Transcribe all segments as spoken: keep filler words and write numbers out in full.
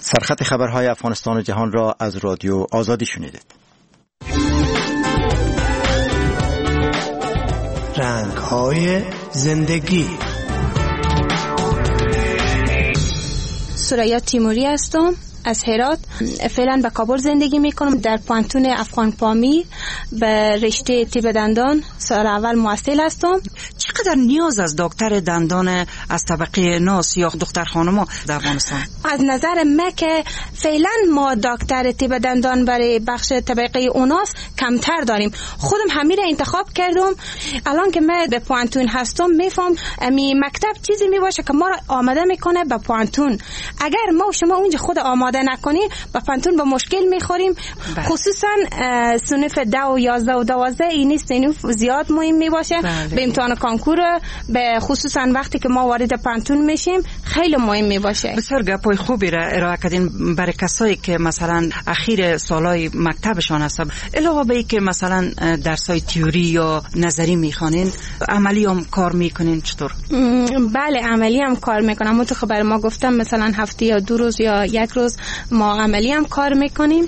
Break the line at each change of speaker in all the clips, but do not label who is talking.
سرخط خبرهای افغانستان و جهان را از رادیو آزادی شنیدید.
رنگ‌های زندگی.
سریا تیموری هستم از هرات. فعلا به کابل زندگی میکنم. در پانتون افغان پامیر به رشته طب دندان سال اول محصل هستم.
چقدر نیاز از دکتر دندان از طبقه ناس یا دختر خانم در افغانستان؟
از نظر من که فعلا ما دکتر طب دندان برای بخش طبقه اوناس کمتر داریم. خودم همین را انتخاب کردم. الان که من به پانتون هستم میفهم امی مکتب چیزی میباشه که ما را آماده میکنه به پانتون. اگر ما و شما اونجا خود آماده نکنیم به پانتون به مشکل میخوریم. بله. خصوصا صنف ده و یازده و دوازده این صنف زیاد مهم میباشه. بله. به امتحان کنکور به خصوصا وقتی که ما وارد پانتون میشیم خیلی مهم میباشه.
بسیار گپای خوبی را ارائه کردین برای کسایی که مثلا اخیر سالای مکتبشان هستن. علاوه به این که مثلا درسای تئوری یا نظری میخوانین، عملی هم کار میکنین چطور؟
بله عملی هم کار میکنم. من تو خبر ما گفتم مثلا هفته یا دو روز یا یک روز ما عملی هم کار میکنیم.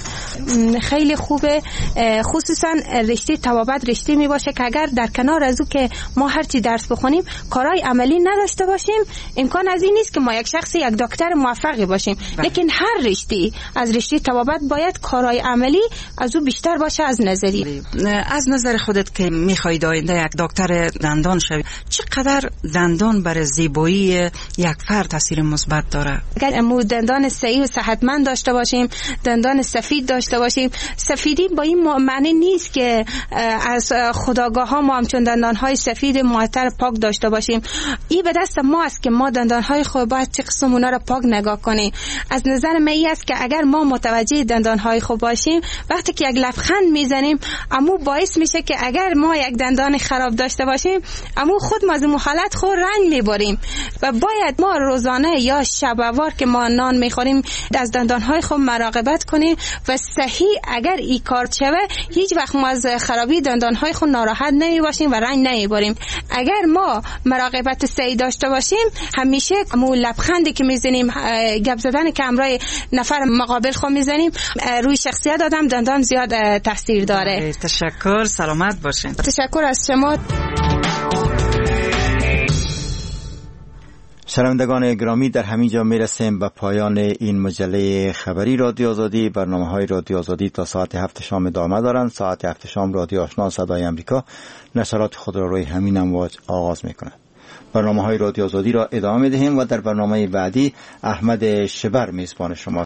خیلی خوبه. خصوصا رشته طبابت رشته میباشه که اگر در کنار از او که ما هر چی درس بخونیم کارهای عملی نداشته باشیم امکان از این نیست که ما یک شخص یک دکتر موفقی باشیم. بله. لیکن هر رشته از رشته طبابت باید کارهای عملی از او بیشتر باشه از نظری.
از نظر خودت که میخواید آینده یک دکتر دندان شوی، چقدر دندان برای زیبایی یک فرد تاثیر مثبت داره؟
اگر ما دندان صحیح و صحتمند داشته باشیم، دندان سفید داشته باشیم، سفیدی با این معنی نیست که از خودآگاه ها ما همچون دندان های سفید معطر پاک داشته باشیم. این به دست ما است که ما دندان های خود باید چه قسم اونا را پاک نگاه کنیم. از نظر من این است که اگر ما متوجه دندان های خود باشیم وقتی که یک لبخند میزنیم امو باعث میشه که اگر ما یک دندان خراب داشته باشیم امو خود ما از این حالت خود رنج میبریم و باید ما روزانه یا شبوار که ما نان میخوریم از دندانهای خود مراقبت کنیم و صحیح اگر این کار شوه هیچ وقت ما از خرابی دندانهای خود ناراحت نمی باشیم و رنج نمی بریم. اگر ما مراقبت صحیح داشته باشیم همیشه مو لبخندی که میزنیم، گپ زدن که همراه نفر مقابل خود میزنیم روی شخصیت آدم دندان زیاد تاثیر داره.
تشکر، سلامت باشین.
تشکر از شما.
شنوندگان گرامی، در همین جا میرسیم به پایان این مجله خبری رادیو آزادی. برنامه های رادیو آزادی تا ساعت هفت شام ادامه دارند. ساعت هفت شام رادیو آشنا صدای امریکا نشرات خود را روی همین امواج آغاز میکند. برنامه های رادیو آزادی را ادامه میدهیم و در برنامه بعدی احمد شبر میزبان شما